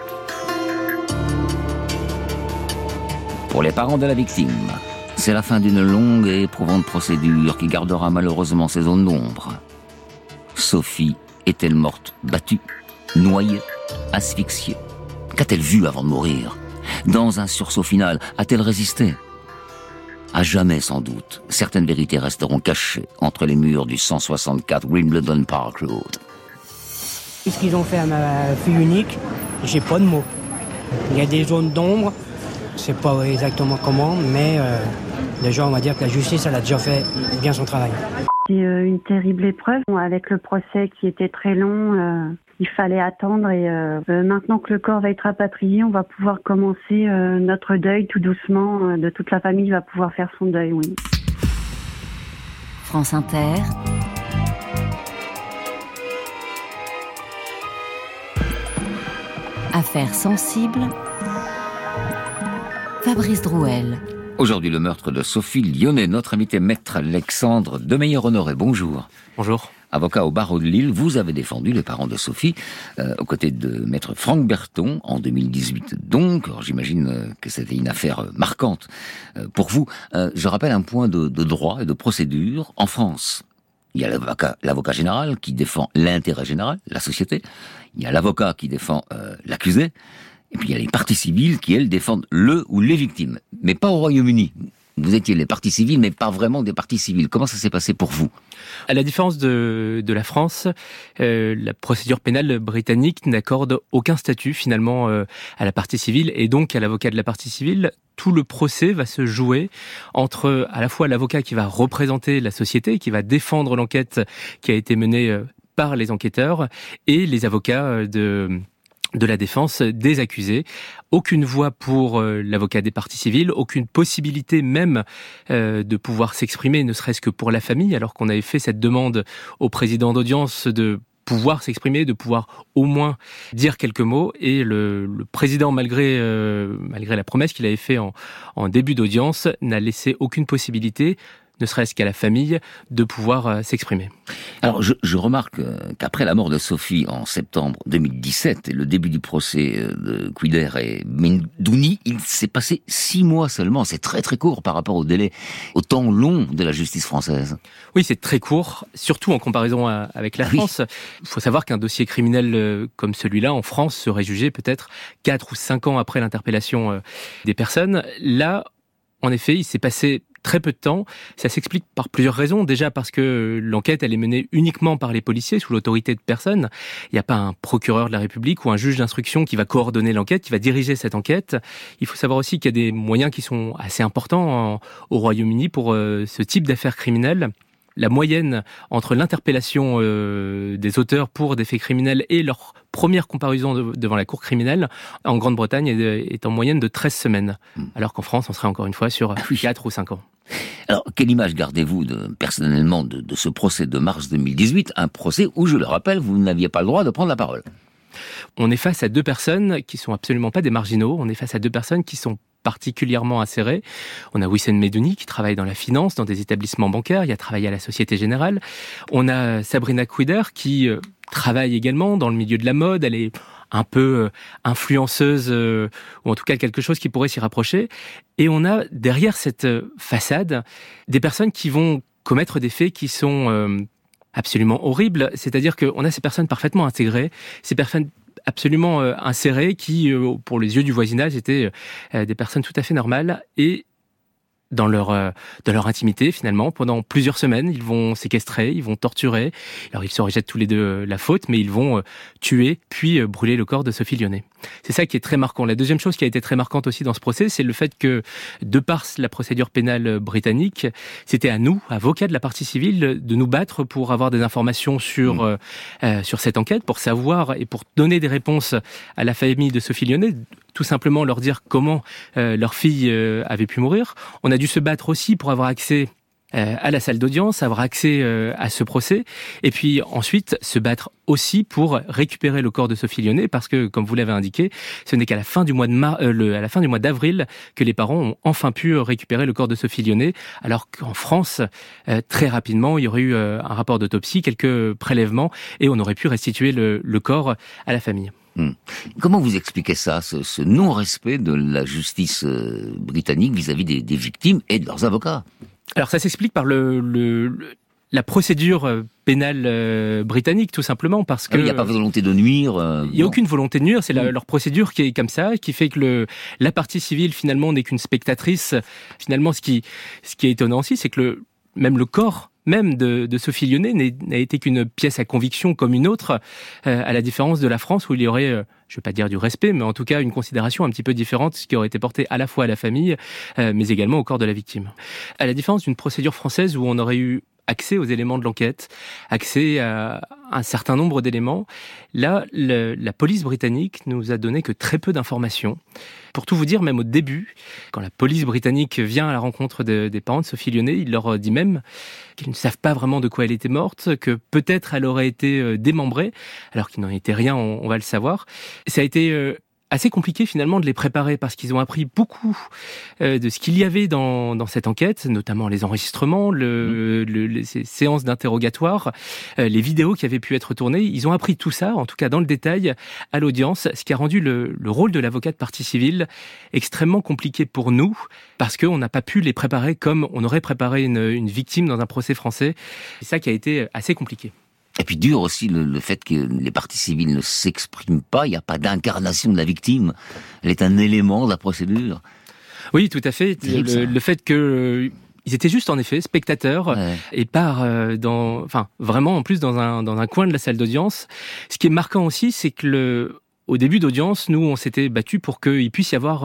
Pour les parents de la victime, c'est la fin d'une longue et éprouvante procédure qui gardera malheureusement ses zones d'ombre. Sophie est-elle morte battue, noyée, asphyxiée? Qu'a-t-elle vu avant de mourir? Dans un sursaut final, a-t-elle résisté? À jamais sans doute, certaines vérités resteront cachées entre les murs du 164 Wimbledon Park Road. Ce qu'ils ont fait à ma fille unique, j'ai pas de mots. Il y a des zones d'ombre. Je sais pas exactement comment, mais déjà on va dire que la justice elle a déjà fait bien son travail. C'est une terrible épreuve avec le procès qui était très long. Il fallait attendre et maintenant que le corps va être rapatrié, on va pouvoir commencer notre deuil tout doucement. De toute la famille va pouvoir faire son deuil, oui. France Inter. Affaires sensibles. Fabrice Drouel. Aujourd'hui, le meurtre de Sophie Lyonnais. Notre invité, maître Alexandre Demeyer-Honoré. Bonjour. Bonjour. Avocat au barreau de Lille, vous avez défendu les parents de Sophie aux côtés de maître Franck Berton en 2018. Donc, alors j'imagine que c'était une affaire marquante pour vous. Je rappelle un point de droit et de procédure. En France, il y a l'avocat général qui défend l'intérêt général, la société. Il y a l'avocat qui défend l'accusé. Et puis il y a les parties civiles qui, elles, défendent le ou les victimes. Mais pas au Royaume-Uni. Vous étiez les parties civiles, mais pas vraiment des parties civiles. Comment ça s'est passé pour vous ? À la différence de la France, la procédure pénale britannique n'accorde aucun statut finalement à la partie civile et donc à l'avocat de la partie civile. Tout le procès va se jouer entre à la fois l'avocat qui va représenter la société, qui va défendre l'enquête qui a été menée par les enquêteurs et les avocats de la défense des accusés. Aucune voix pour l'avocat des parties civiles, aucune possibilité même de pouvoir s'exprimer, ne serait-ce que pour la famille, alors qu'on avait fait cette demande au président d'audience de pouvoir s'exprimer, de pouvoir au moins dire quelques mots. Et le président, malgré la promesse qu'il avait fait en début d'audience, n'a laissé aucune possibilité, ne serait-ce qu'à la famille, de pouvoir s'exprimer. Alors, je remarque qu'après la mort de Sophie en septembre 2017 et le début du procès de Kuider et Medouni, il s'est passé 6 mois seulement. C'est très très court par rapport au délai, au temps long de la justice française. Oui, c'est très court, surtout en comparaison avec la France. Il faut savoir qu'un dossier criminel comme celui-là, en France, serait jugé peut-être 4 ou 5 ans après l'interpellation des personnes. Là, en effet, il s'est passé très peu de temps. Ça s'explique par plusieurs raisons. Déjà parce que l'enquête, elle est menée uniquement par les policiers, sous l'autorité de personne. Il n'y a pas un procureur de la République ou un juge d'instruction qui va coordonner l'enquête, qui va diriger cette enquête. Il faut savoir aussi qu'il y a des moyens qui sont assez importants au Royaume-Uni pour ce type d'affaires criminelles. La moyenne entre l'interpellation des auteurs pour des faits criminels et leur première comparaison devant la cour criminelle en Grande-Bretagne est en moyenne de 13 semaines. Alors qu'en France, on serait encore une fois sur 4 ou 5 ans. Alors, quelle image gardez-vous personnellement de ce procès de mars 2018, un procès où, je le rappelle, vous n'aviez pas le droit de prendre la parole ? On est face à 2 personnes qui sont absolument pas des marginaux, on est face à 2 personnes qui sont particulièrement acérées. On a Wissem Medouni qui travaille dans la finance, dans des établissements bancaires, il a travaillé à la Société Générale. On a Sabrina Kuider qui travaille également dans le milieu de la mode, elle est un peu influenceuse, ou en tout cas quelque chose qui pourrait s'y rapprocher. Et on a derrière cette façade des personnes qui vont commettre des faits qui sont absolument horribles. C'est-à-dire qu'on a ces personnes parfaitement intégrées, ces personnes absolument insérées qui, pour les yeux du voisinage, étaient des personnes tout à fait normales et dans leur intimité, finalement, pendant plusieurs semaines, ils vont séquestrer, ils vont torturer. Alors, ils se rejettent tous les deux la faute, mais ils vont tuer, puis brûler le corps de Sophie Lyonnais. C'est ça qui est très marquant. La deuxième chose qui a été très marquante aussi dans ce procès, c'est le fait que, de par la procédure pénale britannique, c'était à nous, avocats de la partie civile, de nous battre pour avoir des informations sur cette enquête, pour savoir et pour donner des réponses à la famille de Sophie Lyonnais, tout simplement leur dire comment leur fille avait pu mourir. On a dû se battre aussi pour avoir accès à la salle d'audience, avoir accès à ce procès, et puis ensuite se battre aussi pour récupérer le corps de Sophie Lyonnais, parce que, comme vous l'avez indiqué, ce n'est qu'à la fin du mois d'avril que les parents ont enfin pu récupérer le corps de Sophie Lyonnais, alors qu'en France, très rapidement, il y aurait eu un rapport d'autopsie, quelques prélèvements, et on aurait pu restituer le corps à la famille. Comment vous expliquez ça, ce non-respect de la justice britannique vis-à-vis des victimes et de leurs avocats ? Alors ça s'explique par la procédure pénale britannique, tout simplement, parce que... Il n'y a pas de volonté de nuire Il n'y a aucune volonté de nuire, c'est leur procédure qui est comme ça, qui fait que la partie civile, finalement, n'est qu'une spectatrice. Finalement, ce qui est étonnant aussi, c'est que même le corps même de Sophie Lyonnais n'a été qu'une pièce à conviction comme une autre, à la différence de la France où il y aurait, je ne vais pas dire du respect, mais en tout cas une considération un petit peu différente, ce qui aurait été porté à la fois à la famille, mais également au corps de la victime. À la différence d'une procédure française où on aurait eu accès aux éléments de l'enquête, accès à un certain nombre d'éléments. Là, la police britannique nous a donné que très peu d'informations. Pour tout vous dire, même au début, quand la police britannique vient à la rencontre des parents de Sophie Lyonnais, il leur dit même qu'ils ne savent pas vraiment de quoi elle était morte, que peut-être elle aurait été démembrée, alors qu'il n'en était rien, on va le savoir. Ça a été assez compliqué finalement de les préparer parce qu'ils ont appris beaucoup de ce qu'il y avait dans cette enquête, notamment les enregistrements, les séances d'interrogatoire, les vidéos qui avaient pu être tournées. Ils ont appris tout ça, en tout cas dans le détail, à l'audience, ce qui a rendu le rôle de l'avocat de partie civile extrêmement compliqué pour nous parce qu'on n'a pas pu les préparer comme on aurait préparé une victime dans un procès français. C'est ça qui a été assez compliqué. Et puis dur aussi le fait que les parties civiles ne s'expriment pas, il n'y a pas d'incarnation de la victime, elle est un élément de la procédure. Oui, tout à fait. Le fait que ils étaient juste en effet spectateurs et pas vraiment en plus dans un coin de la salle d'audience. Ce qui est marquant aussi, c'est que au début d'audience, nous, on s'était battus pour qu'il puisse y avoir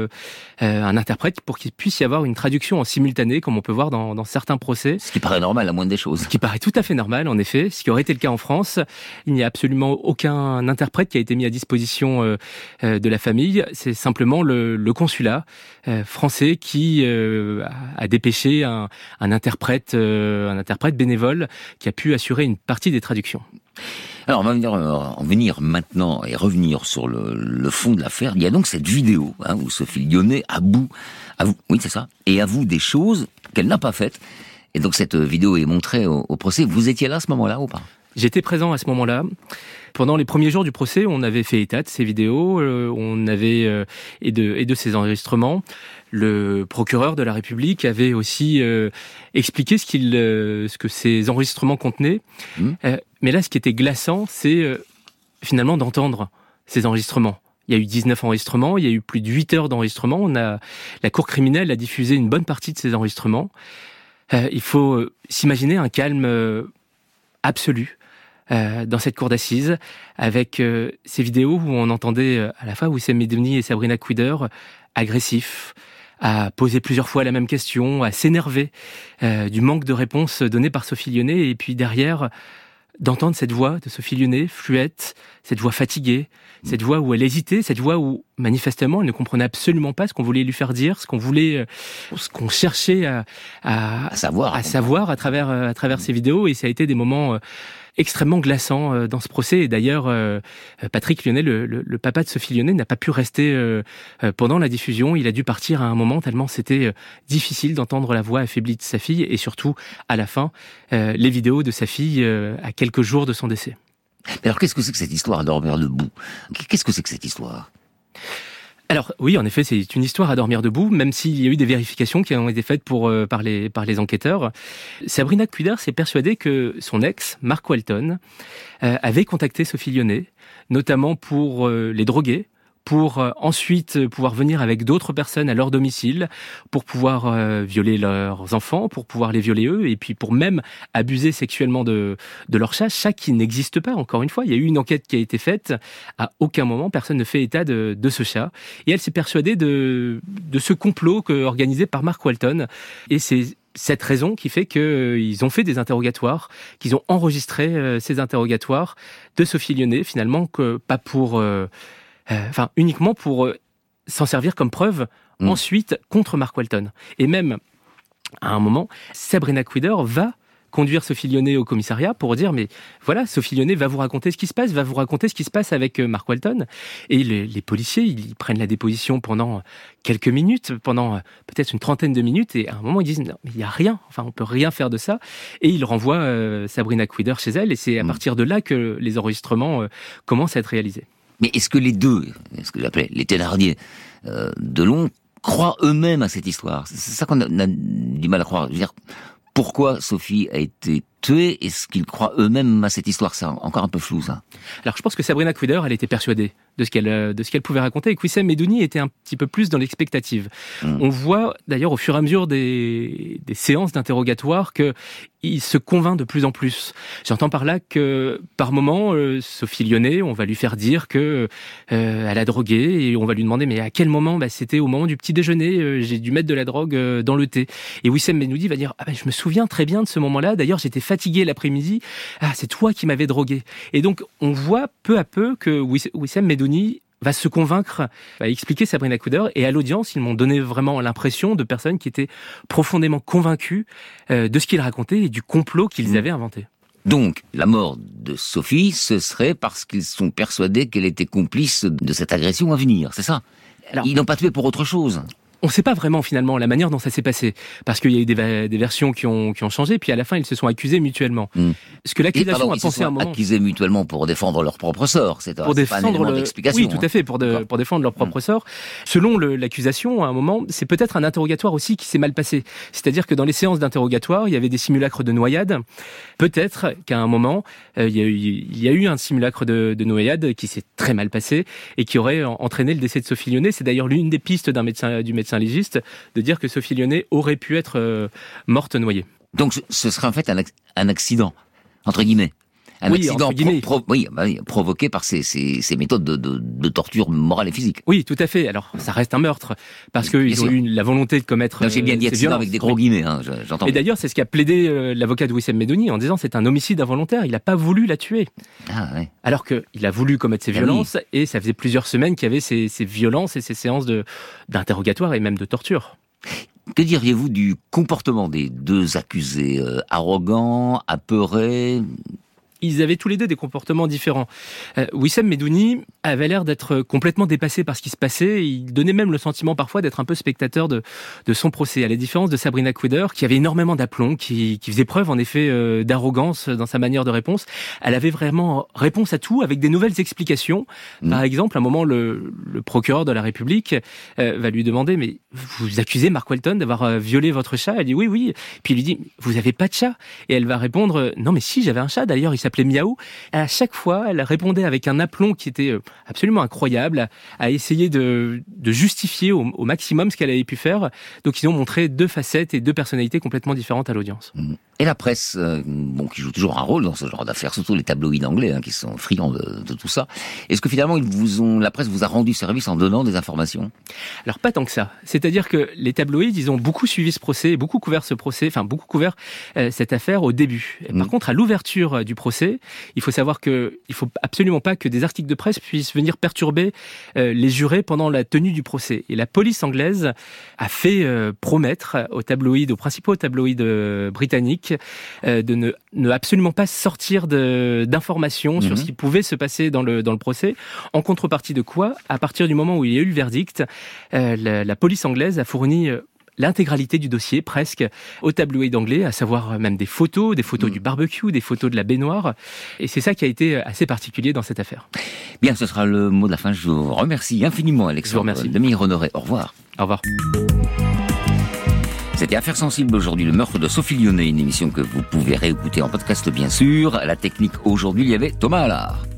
un interprète, pour qu'il puisse y avoir une traduction en simultané, comme on peut voir dans certains procès. Ce qui paraît normal, la moindre des choses. Ce qui paraît tout à fait normal, en effet. Ce qui aurait été le cas en France. Il n'y a absolument aucun interprète qui a été mis à disposition de la famille. C'est simplement le consulat français qui a dépêché un interprète bénévole qui a pu assurer une partie des traductions. Alors, on va en venir maintenant et revenir sur le fond de l'affaire. Il y a donc cette vidéo où Sophie Lyonnais avoue, oui c'est ça, et avoue des choses qu'elle n'a pas faites. Et donc cette vidéo est montrée au procès. Vous étiez là à ce moment-là ou pas ? J'étais présent à ce moment-là. Pendant les premiers jours du procès, on avait fait état de ces vidéos, on avait et de ces enregistrements. Le procureur de la République avait aussi expliqué ce que ces enregistrements contenaient. Mais là, ce qui était glaçant, c'est finalement d'entendre ces enregistrements. Il y a eu 19 enregistrements, il y a eu plus de 8 heures d'enregistrement. La cour criminelle a diffusé une bonne partie de ces enregistrements. Il faut s'imaginer un calme absolu dans cette cour d'assises, avec ces vidéos où on entendait à la fois Wissem Medhouni et Sabrina Kouider agressifs, à poser plusieurs fois la même question, à s'énerver du manque de réponse donnée par Sophie Lyonnais, et puis derrière, d'entendre cette voix de Sophie Lyonnais, fluette, cette voix fatiguée, cette voix où elle hésitait, cette voix où, manifestement, elle ne comprenait absolument pas ce qu'on voulait lui faire dire, ce qu'on cherchait à savoir à travers ces vidéos, et ça a été des moments extrêmement glaçants dans ce procès. Et d'ailleurs, Patrick Lyonnais, le papa de Sophie Lyonnais, n'a pas pu rester pendant la diffusion. Il a dû partir à un moment tellement c'était difficile d'entendre la voix affaiblie de sa fille, et surtout, à la fin, les vidéos de sa fille à quelques jours de son décès. Mais alors, qu'est-ce que c'est que cette histoire à dormir debout ? Qu'est-ce que c'est que cette histoire ? Alors oui, en effet, c'est une histoire à dormir debout, même s'il y a eu des vérifications qui ont été faites par les enquêteurs. Sabrina Kouider s'est persuadée que son ex, Mark Walton, avait contacté Sophie Lyonnais, notamment pour les droguer, pour ensuite pouvoir venir avec d'autres personnes à leur domicile, pour pouvoir violer leurs enfants, pour pouvoir les violer eux, et puis pour même abuser sexuellement de leur chat qui n'existe pas, encore une fois. Il y a eu une enquête qui a été faite, à aucun moment personne ne fait état de ce chat, et elle s'est persuadée de ce complot organisé par Mark Walton, et c'est cette raison qui fait qu'ils ont fait des interrogatoires, qu'ils ont enregistré ces interrogatoires de Sophie Lyonnais, finalement, pas pour... uniquement pour s'en servir comme preuve ensuite contre Mark Walton. Et même, à un moment, Sabrina Kouider va conduire Sophie Lyonnais au commissariat pour dire, mais voilà, Sophie Lyonnais va vous raconter ce qui se passe, avec Mark Walton. Et les policiers, ils prennent la déposition pendant quelques minutes, pendant peut-être une trentaine de minutes, et à un moment, ils disent, non, mais il n'y a rien, on peut rien faire de ça. Et ils renvoient Sabrina Kouider chez elle, et c'est à partir de là que les enregistrements commencent à être réalisés. Mais est-ce que les deux, ce que j'appelais les Thénardier de Long, croient eux-mêmes à cette histoire ? C'est ça qu'on a du mal à croire. Je veux dire, pourquoi Sophie a été tuée ? Est-ce qu'ils croient eux-mêmes à cette histoire ? C'est encore un peu flou, ça. Alors, je pense que Sabrina Kouider, elle était persuadée de ce qu'elle pouvait raconter, et que Wissem Medouni était un petit peu plus dans l'expectative. On voit d'ailleurs au fur et à mesure des séances d'interrogatoire qu'il se convainc de plus en plus. J'entends par là que par moment, Sophie Lyonnais, on va lui faire dire que elle a drogué, et on va lui demander mais à quel moment? C'était au moment du petit déjeuner, j'ai dû mettre de la drogue dans le thé. Et Wissem Medouni va dire je me souviens très bien de ce moment-là, d'ailleurs j'étais fatigué l'après-midi, c'est toi qui m'avais drogué. Et donc on voit peu à peu que Wissem Medouni va se convaincre, va expliquer Sabrina Couder, et à l'audience, ils m'ont donné vraiment l'impression de personnes qui étaient profondément convaincues de ce qu'ils racontaient et du complot qu'ils avaient inventé. Donc, la mort de Sophie, ce serait parce qu'ils sont persuadés qu'elle était complice de cette agression à venir, c'est ça? Alors, ils n'ont pas tué pour autre chose. On ne sait pas vraiment finalement la manière dont ça s'est passé, parce qu'il y a eu des versions qui ont changé, puis à la fin ils se sont accusés mutuellement. Ce que l'accusation a pensé à un moment. Accusés mutuellement pour défendre leur propre sort, c'est pas un élément d'explication. Oui, tout à fait, pour défendre leur propre sort. Selon l'accusation, à un moment, c'est peut-être un interrogatoire aussi qui s'est mal passé. C'est-à-dire que dans les séances d'interrogatoire, il y avait des simulacres de noyade. Peut-être qu'à un moment, il y a eu un simulacre de noyade qui s'est très mal passé et qui aurait entraîné le décès de Sophie Lyonnais. C'est d'ailleurs l'une des pistes du médecin légiste de dire que Sophie Lyonnais aurait pu être morte noyée. Donc ce serait en fait un accident, entre guillemets. Accident provoqué par ces méthodes de torture morale et physique. Oui, tout à fait. Alors, ça reste un meurtre, parce qu'ils ont eu la volonté de commettre j'ai bien dit accident avec des gros guillemets, j'entends. Et d'ailleurs, c'est ce qu'a plaidé l'avocat de Wissem Medouni en disant c'est un homicide involontaire, il n'a pas voulu la tuer. Ouais. Alors qu'il a voulu commettre ces violences, et ça faisait plusieurs semaines qu'il y avait ces violences et ces séances d'interrogatoire et même de torture. Que diriez-vous du comportement des deux accusés? Arrogants, apeurés? Ils avaient tous les deux des comportements différents. Wissem Medouni avait l'air d'être complètement dépassé par ce qui se passait. Il donnait même le sentiment parfois d'être un peu spectateur de son procès, à la différence de Sabrina Couder, qui avait énormément d'aplomb, qui faisait preuve en effet d'arrogance dans sa manière de réponse. Elle avait vraiment réponse à tout avec des nouvelles explications. Par exemple, à un moment, le procureur de la République va lui demander « Mais vous accusez Mark Welton d'avoir violé votre chat ?» Elle dit « Oui. » Puis il lui dit « Vous avez pas de chat ?» Et elle va répondre « Non mais si, j'avais un chat, d'ailleurs il s'appelait Miaou. » À chaque fois, elle répondait avec un aplomb qui était absolument incroyable, à essayer de justifier au maximum ce qu'elle avait pu faire. Donc ils ont montré deux facettes et deux personnalités complètement différentes à l'audience. Et la presse, qui joue toujours un rôle dans ce genre d'affaires, surtout les tabloïds anglais qui sont friands de tout ça. Est-ce que finalement la presse vous a rendu service en donnant des informations? Alors pas tant que ça. C'est-à-dire que les tabloïds, ils ont beaucoup suivi ce procès, beaucoup couvert cette affaire au début. Par contre, à l'ouverture du procès, il faut savoir qu'il faut absolument pas que des articles de presse puissent venir perturber les jurés pendant la tenue du procès. Et la police anglaise a fait promettre aux principaux tabloïds britanniques de ne absolument pas sortir d'informations sur ce qui pouvait se passer dans le procès. En contrepartie de quoi, à partir du moment où il y a eu le verdict, la police anglaise a fourni l'intégralité du dossier, presque, aux tabloïds anglais, à savoir même des photos du barbecue, des photos de la baignoire. Et c'est ça qui a été assez particulier dans cette affaire. Bien, ce sera le mot de la fin. Je vous remercie infiniment, Alexandre Demihonoré. Au revoir. Au revoir. C'était Affaires sensibles aujourd'hui, le meurtre de Sophie Lyonnais, une émission que vous pouvez réécouter en podcast bien sûr. À la technique aujourd'hui, il y avait Thomas Allard.